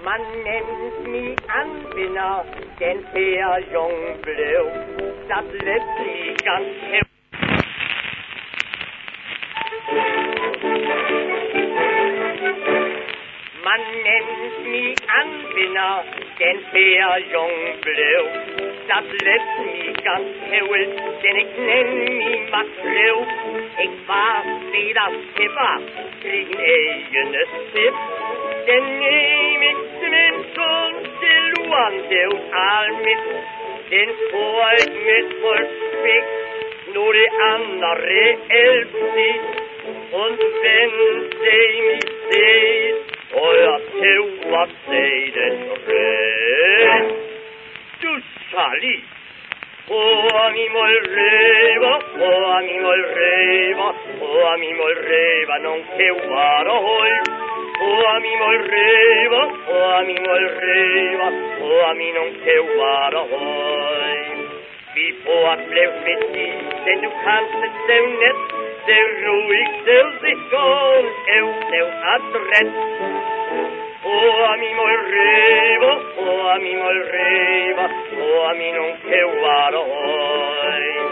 Man nemlig anvinder, den fære jung blev, der blev ligans hæv. Man nemlig anvinder, den fære jung blev, der blev ligans hævel, den ikke nemlig maklev. Ik var det der skipper, krigen egene skib. Den nemigste mennesken til uandev almit. Den får ikke mit respekt, nu det andre reelt sit. Und wenn sie mich seht, euer Teuer seht den Rest. Du Charlie! Mi mol reva, non che guaro hoi. Mi mol reva, mi non che guaro hoi. Vi får blev mit dig, denn du kannst es so nett, so ruhig, so sicher und so adrett. Mi mol reva, mi non che guaro hoi.